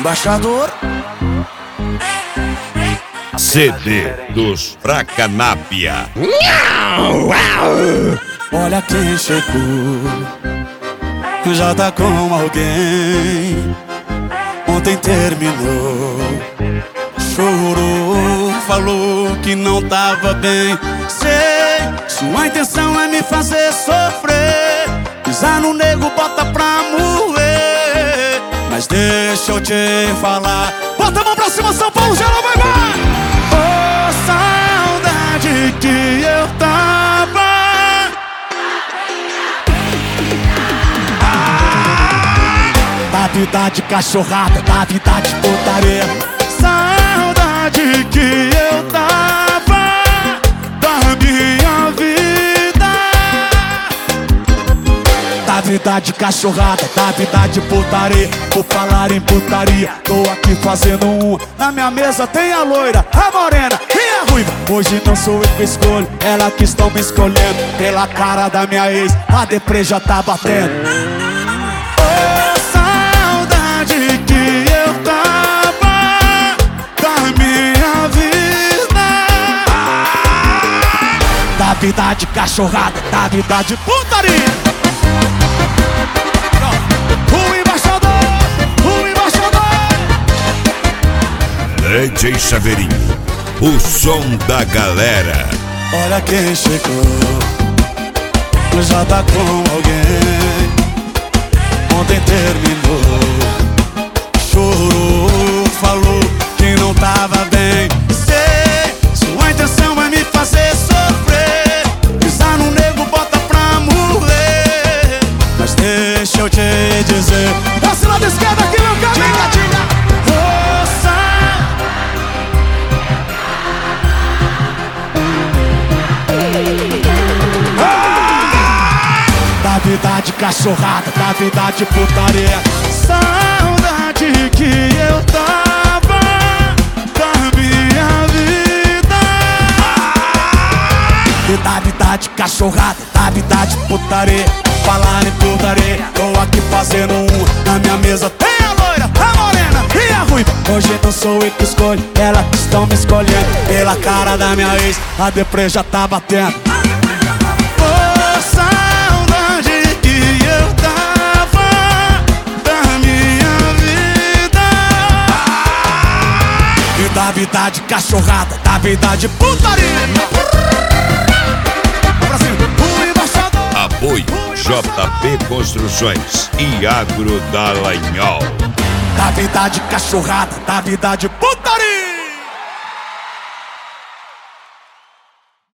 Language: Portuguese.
embaixador. CD dos Fracanápia. Olha quem chegou, já tá com alguém. Ontem terminou, chorou, falou que não tava bem. Sei, sua intenção é me fazer sofrer, pisar no nego, bota pra moer. Mas deixa eu te falar, bota a mão pra cima, São Paulo, geral, vai, vai! Oh, saudade que eu tava. Da vida de cachorrada, da vida de putaria. Saudade que eu tava da minha vida. Da vida de cachorrada, da vida de putaria. Por falar em putaria, tô aqui fazendo um. Na minha mesa tem a loira, a morena e a ruiva. Hoje não sou eu que escolho, ela que estão me escolhendo. Pela cara da minha ex, a deprê já tá batendo. Da vida de cachorrada, da vida de putaria. O embaixador, o embaixador. DJ Chaveirinho, o som da galera. Olha quem chegou, já tá com alguém. Ontem terminou, chorou, falou que não tava bem. Sei, sua intenção é me fazer sofrer, pisar no nego, bota pra morrer. Mas deixa eu te dizer, desce lá da esquerda aqui, meu caminho. Da vida de cachorrada, da vida de putaria. Saudade que eu tava da minha vida. E da vida de cachorrada, da vida de putaria. Falar em putaria, tô aqui fazendo um. Na minha mesa tem a loira, a morena e a ruiva. Hoje não sou eu que escolho, elas que estão me escolhendo. Pela cara da minha ex, a deprê já tá batendo. Da vida de cachorrada, da vida de putaria. O embaixador. Apoio JP Construções e Agro Dallagnol. Da vida de cachorrada, da vida de putaria.